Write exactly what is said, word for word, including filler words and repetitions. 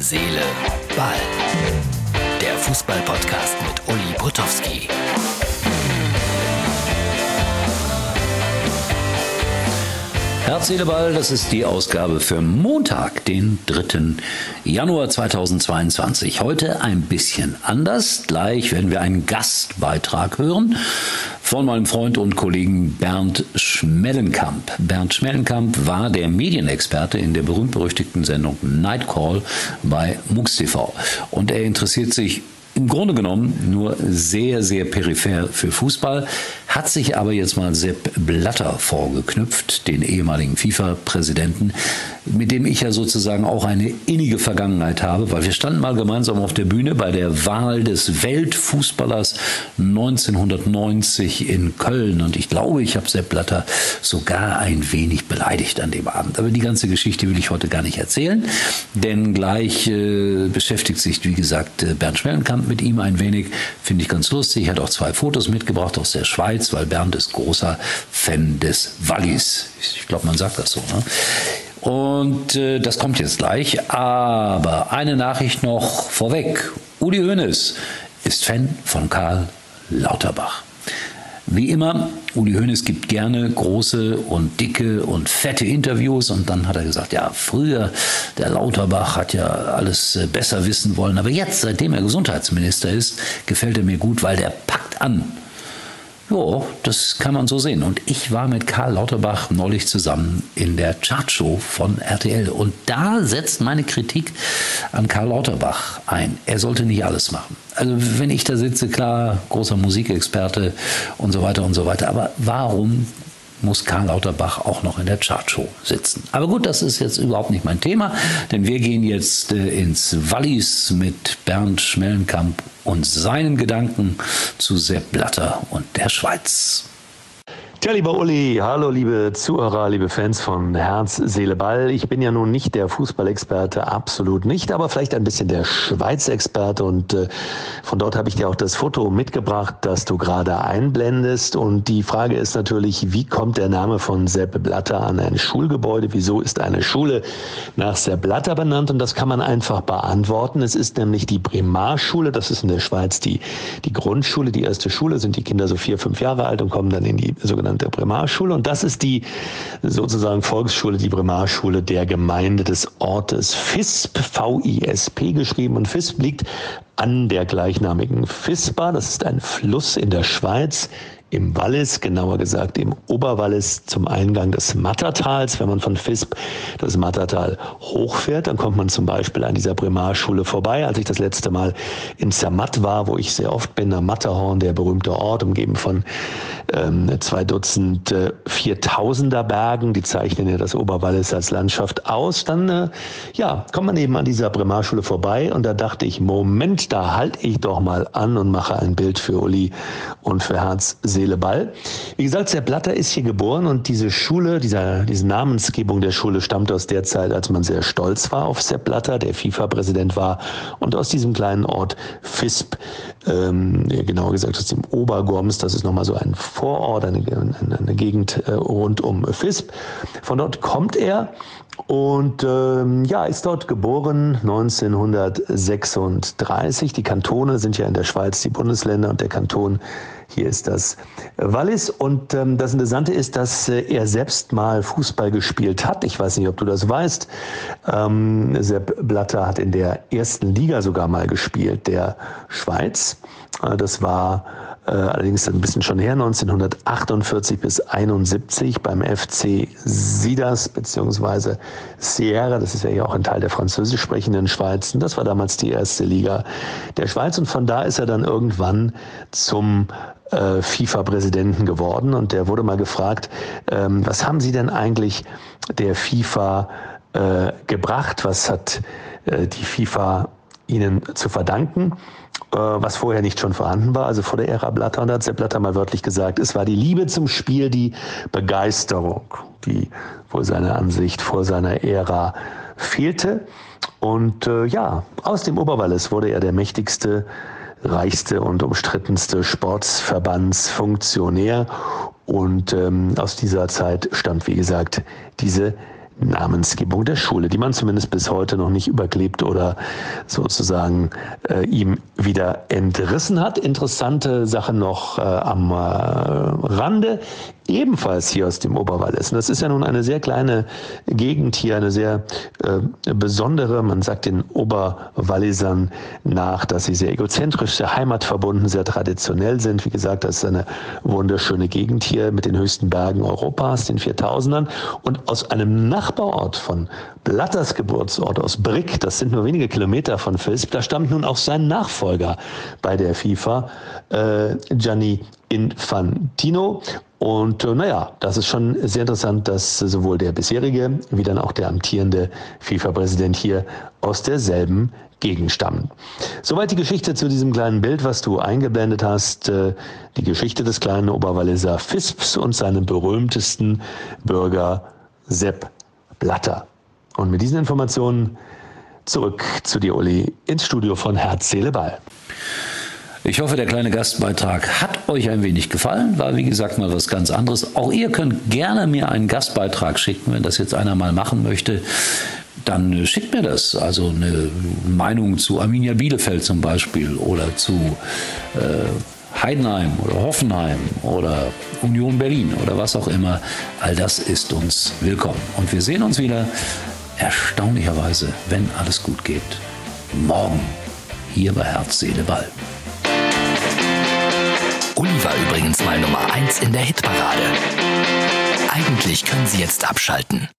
Seele, Ball. Der Fußball-Podcast mit Uli Potowski. Herz, Seele, Ball, das ist die Ausgabe für Montag, den dritten Januar zweitausendzweiundzwanzig. Heute ein bisschen anders. Gleich werden wir einen Gastbeitrag hören von meinem Freund und Kollegen Bernd Schmellenkamp. Bernd Schmellenkamp war der Medienexperte in der berühmt-berüchtigten Sendung Night Call bei MUX T V. Und er interessiert sich im Grunde genommen nur sehr, sehr peripher für Fußball, hat sich aber jetzt mal Sepp Blatter vorgeknüpft, den ehemaligen FIFA-Präsidenten, mit dem ich ja sozusagen auch eine innige Vergangenheit habe, weil wir standen mal gemeinsam auf der Bühne bei der Wahl des Weltfußballers neunzehnhundertneunzig in Köln und ich glaube, ich habe Sepp Blatter sogar ein wenig beleidigt an dem Abend. Aber die ganze Geschichte will ich heute gar nicht erzählen, denn gleich äh, beschäftigt sich, wie gesagt, äh, Bernd Schmellenkamp mit ihm ein wenig, finde ich ganz lustig. Er hat auch zwei Fotos mitgebracht aus der Schweiz, weil Bernd ist großer Fan des Wallis. Ich glaube, man sagt das so, ne? Und äh, das kommt jetzt gleich. Aber eine Nachricht noch vorweg. Uli Hoeneß ist Fan von Karl Lauterbach. Wie immer, Uli Hoeneß gibt gerne große und dicke und fette Interviews und dann hat er gesagt, ja, früher, der Lauterbach hat ja alles besser wissen wollen, aber jetzt, seitdem er Gesundheitsminister ist, gefällt er mir gut, weil der packt an. Ja, das kann man so sehen. Und ich war mit Karl Lauterbach neulich zusammen in der Chartshow von R T L. Und da setzt meine Kritik an Karl Lauterbach ein. Er sollte nicht alles machen. Also wenn ich da sitze, klar, großer Musikexperte und so weiter und so weiter. Aber warum muss Karl Lauterbach auch noch in der Chartshow sitzen? Aber gut, das ist jetzt überhaupt nicht mein Thema, denn wir gehen jetzt äh, ins Wallis mit Bernd Schmellenkamp und seinen Gedanken zu Sepp Blatter und der Schweiz. Tja, lieber Uli, hallo liebe Zuhörer, liebe Fans von Herz, Seele, Ball. Ich bin ja nun nicht der Fußballexperte, absolut nicht, aber vielleicht ein bisschen der Schweiz-Experte und äh, von dort habe ich dir auch das Foto mitgebracht, das du gerade einblendest und die Frage ist natürlich, wie kommt der Name von Sepp Blatter an ein Schulgebäude? Wieso ist eine Schule nach Sepp Blatter benannt? Und das kann man einfach beantworten. Es ist nämlich die Primarschule, das ist in der Schweiz die, die Grundschule, die erste Schule, sind die Kinder so vier, fünf Jahre alt und kommen dann in die sogenannte der Primarschule und das ist die sozusagen Volksschule, die Primarschule der Gemeinde des Ortes Visp, V I S P geschrieben und Visp liegt an der gleichnamigen Vispa, das ist ein Fluss in der Schweiz, im Wallis, genauer gesagt im Oberwallis zum Eingang des Mattertals. Wenn man von Visp das Mattertal hochfährt, dann kommt man zum Beispiel an dieser Primarschule vorbei. Als ich das letzte Mal in Zermatt war, wo ich sehr oft bin, am Matterhorn, der berühmte Ort, umgeben von ähm, zwei Dutzend äh, Viertausender Bergen, die zeichnen ja das Oberwallis als Landschaft aus, dann äh, ja, kommt man eben an dieser Primarschule vorbei und da dachte ich, Moment, da halte ich doch mal an und mache ein Bild für Uli und für Herz, Seele, Ball. Wie gesagt, Sepp Blatter ist hier geboren und diese Schule, dieser, diese Namensgebung der Schule stammt aus der Zeit, als man sehr stolz war auf Sepp Blatter, der FIFA-Präsident war und aus diesem kleinen Ort Visp, ähm, genauer gesagt aus dem Obergoms, das ist nochmal so ein Vorort, eine, eine, eine Gegend äh, rund um Visp. Von dort kommt er und ähm, ja, ist dort geboren neunzehnhundertsechsunddreißig. Die Kantone sind ja in der Schweiz die Bundesländer und der Kanton hier ist das Wallis und ähm, das Interessante ist, dass äh, er selbst mal Fußball gespielt hat. Ich weiß nicht, ob du das weißt. Ähm, Sepp Blatter hat in der ersten Liga sogar mal gespielt, der Schweiz. Äh, das war äh, allerdings ein bisschen schon her, neunzehnhundertachtundvierzig bis einundsiebzig beim F C Sidas bzw. Sierra. Das ist ja hier auch ein Teil der französisch sprechenden Schweiz. Und das war damals die erste Liga der Schweiz und von da ist er dann irgendwann zum äh, FIFA-Präsidenten geworden und der wurde mal gefragt, ähm, was haben Sie denn eigentlich der FIFA äh, gebracht? Was hat äh, die FIFA Ihnen zu verdanken? Äh, was vorher nicht schon vorhanden war, also vor der Ära Blatter. Und da hat Sepp Blatter mal wörtlich gesagt, es war die Liebe zum Spiel, die Begeisterung, die wohl seiner Ansicht vor seiner Ära fehlte. Und äh, ja, aus dem Oberwallis wurde er der mächtigste, reichste und umstrittenste Sportverbandsfunktionär. Und ähm, aus dieser Zeit stammt, wie gesagt, diese Namensgebung der Schule, die man zumindest bis heute noch nicht überklebt oder sozusagen äh, ihm wieder entrissen hat. Interessante Sache noch äh, am äh, Rande, ebenfalls hier aus dem Oberwallis. Und das ist ja nun eine sehr kleine Gegend hier, eine sehr äh, besondere. Man sagt den Oberwallisern nach, dass sie sehr egozentrisch, sehr heimatverbunden, sehr traditionell sind. Wie gesagt, das ist eine wunderschöne Gegend hier mit den höchsten Bergen Europas, den viertausendern. Und aus einem Nachbarort von Blatters Geburtsort, aus Brick, das sind nur wenige Kilometer von Visp, da stammt nun auch sein Nachfolger bei der FIFA, äh, Gianni Infantino. Und äh, naja, das ist schon sehr interessant, dass sowohl der bisherige wie dann auch der amtierende FIFA-Präsident hier aus derselben Gegend stammen. Soweit die Geschichte zu diesem kleinen Bild, was du eingeblendet hast. Äh, die Geschichte des kleinen Oberwalliser Visps und seinem berühmtesten Bürger Sepp Blatter. Und mit diesen Informationen zurück zu dir, Uli, ins Studio von Herz, Seele, Ball. Ich hoffe, der kleine Gastbeitrag hat euch ein wenig gefallen. War, wie gesagt, mal was ganz anderes. Auch ihr könnt gerne mir einen Gastbeitrag schicken, wenn das jetzt einer mal machen möchte. Dann schickt mir das. Also eine Meinung zu Arminia Bielefeld zum Beispiel oder zu äh, Heidenheim oder Hoffenheim oder Union Berlin oder was auch immer. All das ist uns willkommen. Und wir sehen uns wieder, erstaunlicherweise, wenn alles gut geht, morgen hier bei Herz, Seele, Ball. Uli war übrigens mal Nummer eins in der Hitparade. Eigentlich können Sie jetzt abschalten.